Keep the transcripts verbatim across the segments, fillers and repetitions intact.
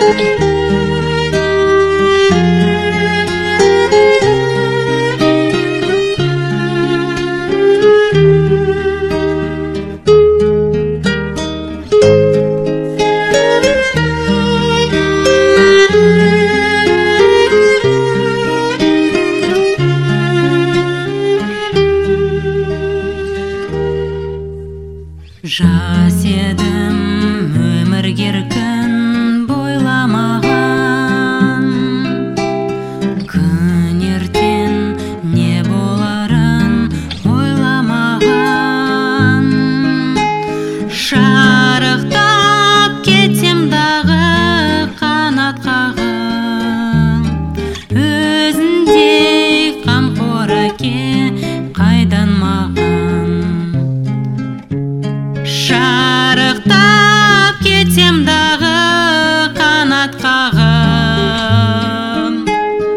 Жас едім өмір еркін бойламаған, күн ертең не боларын ойламаған. Шарықтап кетсем дағы қанат қағып, өзіндей қамқор әке қайдан маған. Шарықтап кетсем дағы қанат қағып,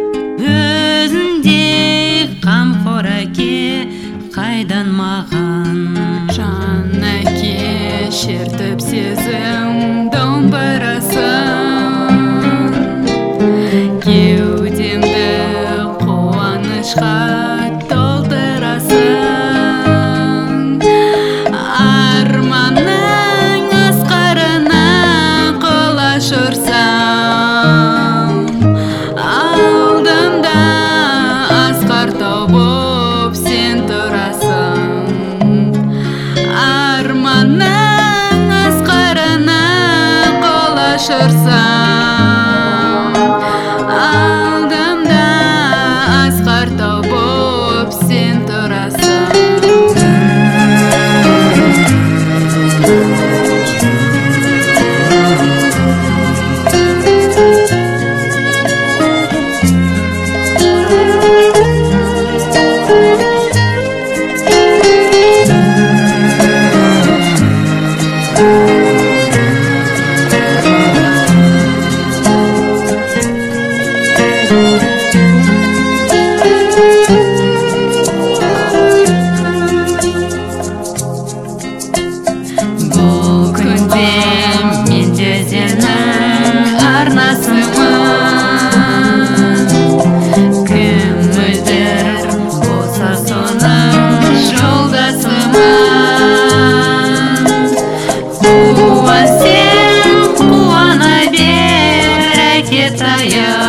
өзіндей қамқор әке қайдан маған. Жан әке шертіп сезім домбырасын, кеудемді қуанышқа толтырасың. Арманның асқарына құлаш ұрсам, алдымда асқар тау боп сен тұрасың. Арманның асқарына құлаш ұрсам, алдымда асқар тау боп сен тұрасың. Бұл күнде мен де сенің арнасымын, кім мөлдір болса соның жолдасымын. Қуан сен, қуана бер әке таяу.